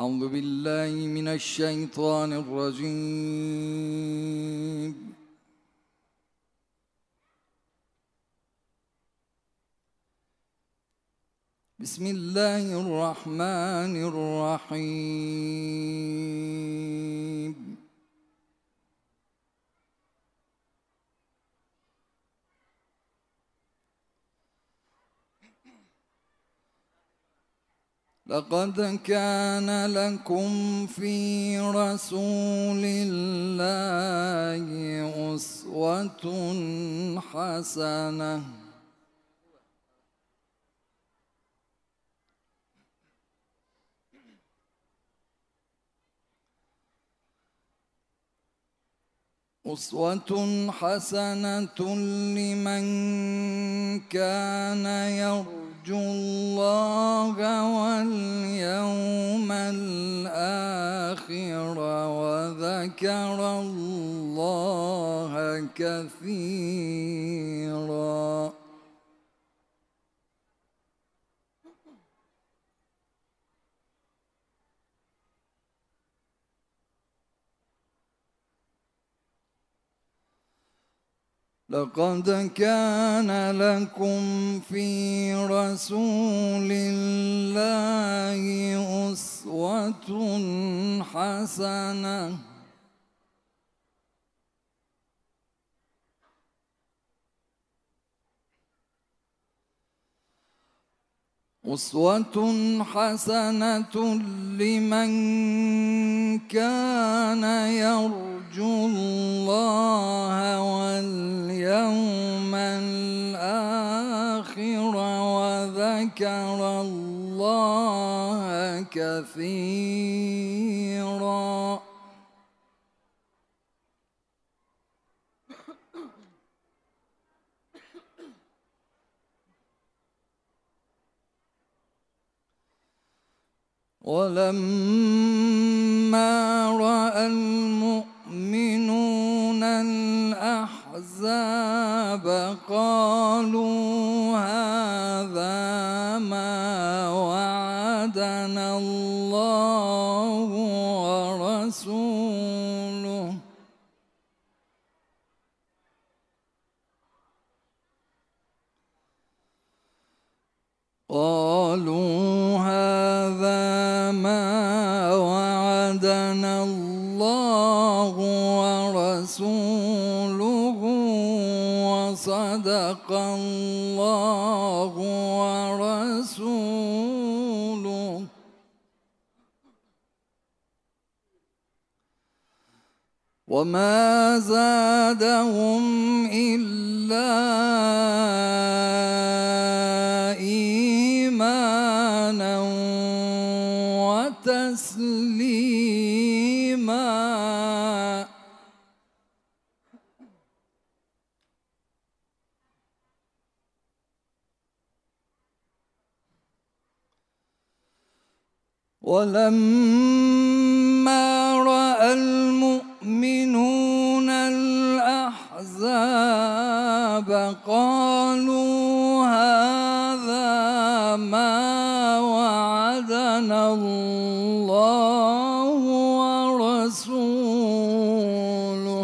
أعوذ بالله من الشيطان الرجيم. بسم الله الرحمن الرحيم. لقد كان لكم في رسول الله أسوة حسنة لمن كان يرجو الله واليوم الآخر وذكر الله كثيرا. لقد كان لكم في رسول الله أسوة حسنة لمن كان يرجو الله واليوم الآخر وذكر الله كثيرا. ولما رأى المؤمنون الأحزاب قالوا هذا ما وعدنا الله ورسوله وصدق الله ورسوله وما زادهم إلا إيمانا وتسليما. ولما رأى المؤمنون الأحزاب قالوا هذا ما وعدنا الله ورسوله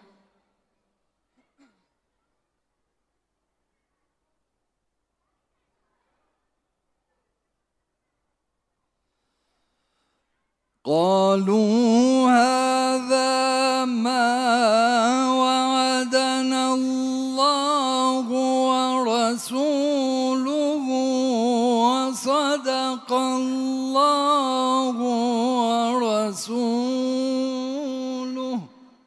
وصدق الله ورسوله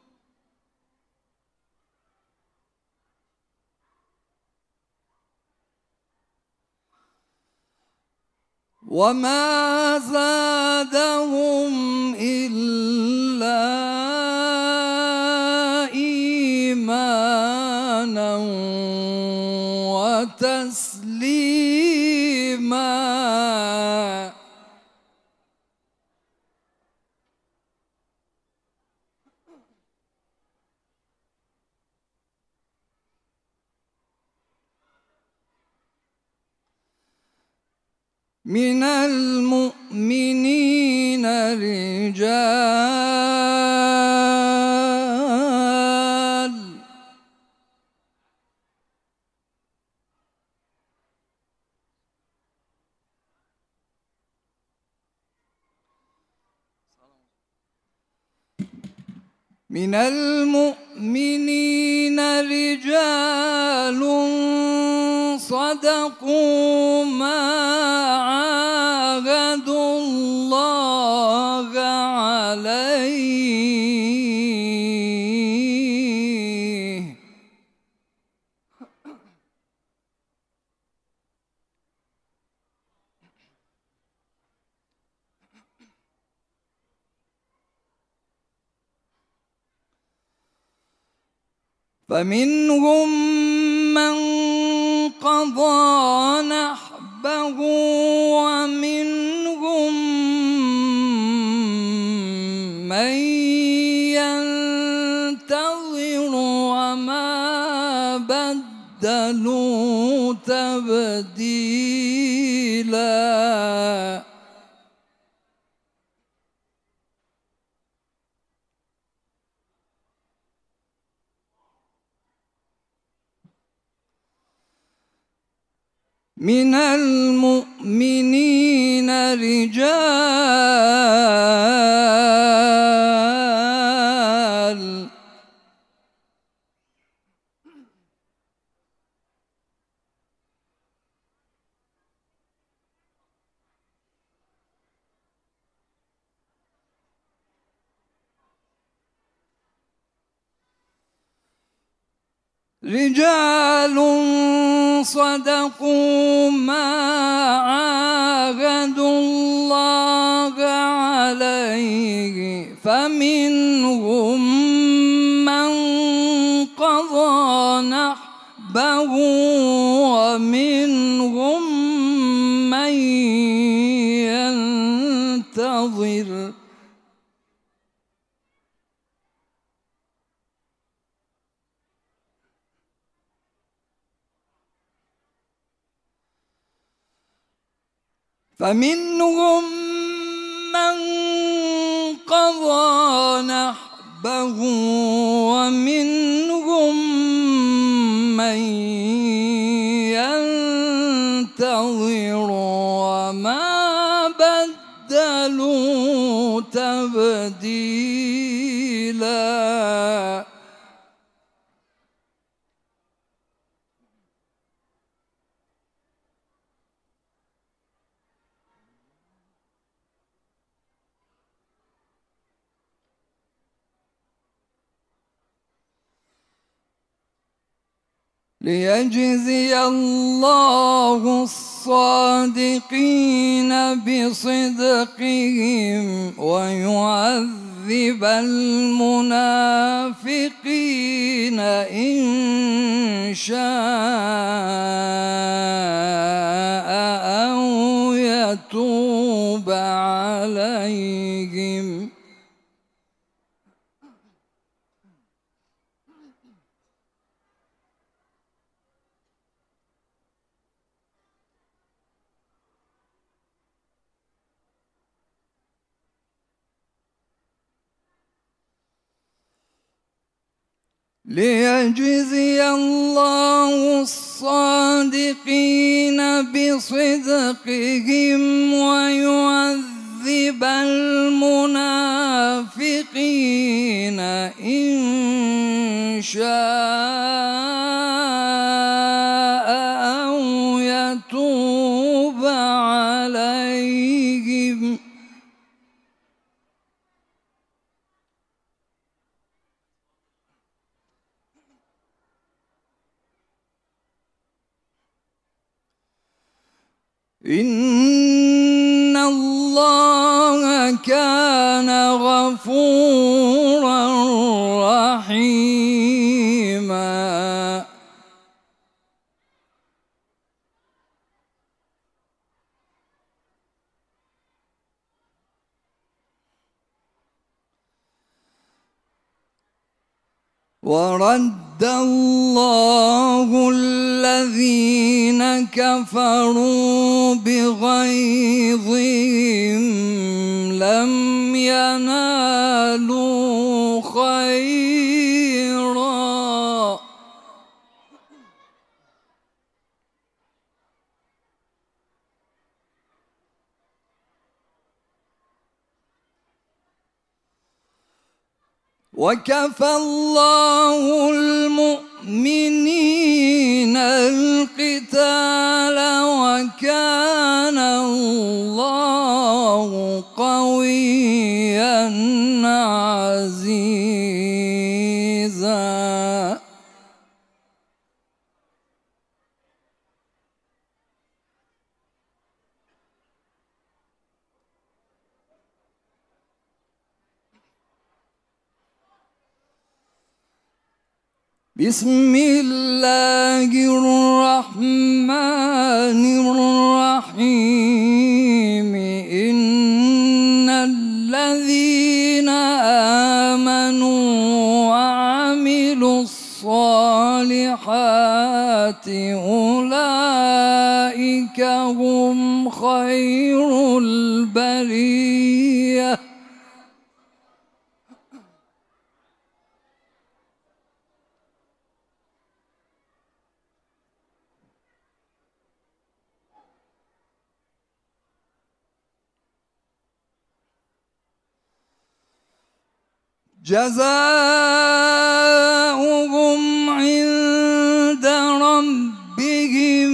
وما زادهم إلا إيمانا وتسليما. من المؤمنين رجال من المؤمنين رجال صدقوا ما عاهدوا الله عليه فمنهم من قضى نحبه ومنهم من ينتظر وما بدلوا تبديلا من المؤمنين رجال صدقوا ما عاهدوا الله عليه فمنهم من قضى نحبه ومنهم من ينتظر فمنهم من قضى نحبه ومنهم من ينتظر وما بدلوا تبديلا ليجزي الله الصادقين بصدقهم ويعذب المنافقين إن شاء أو يتوب عليهم ليجزي الله الصادقين بصدقهم ويعذب المنافقين إن شاء أو يتوب عليهم إن الله كان غفورا رحيما ورد الله الذين كفروا بغيظهم لم ينالوا خيرا وكفى الله المؤمنين القتال وكان الله قويا عزيزا بسم الله الرحمن الرحيم إن الذين آمنوا وعملوا الصالحات أولئك هم خير البرية جزاؤهم عند ربهم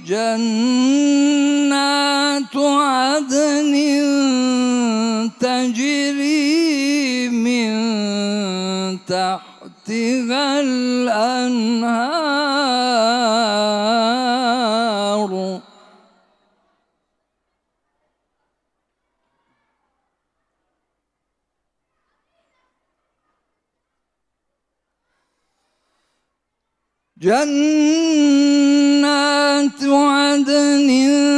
جنات عدن تجري من تحتها الأنهار جنات عدن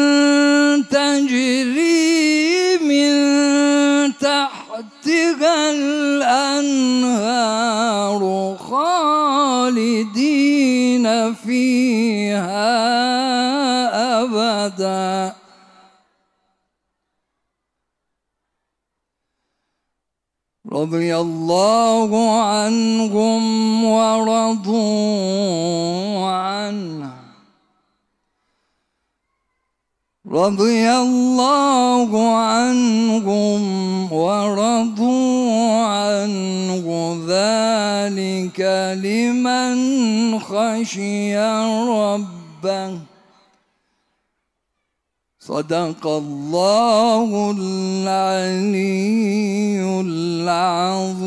تجري من تحتها الأنهار خالدين فيها أبدا رضي الله عنهم ورضوا عنه رضي الله عنهم ورضوا عنه ذلك لمن خشي ربه صدق الله العلي العظيم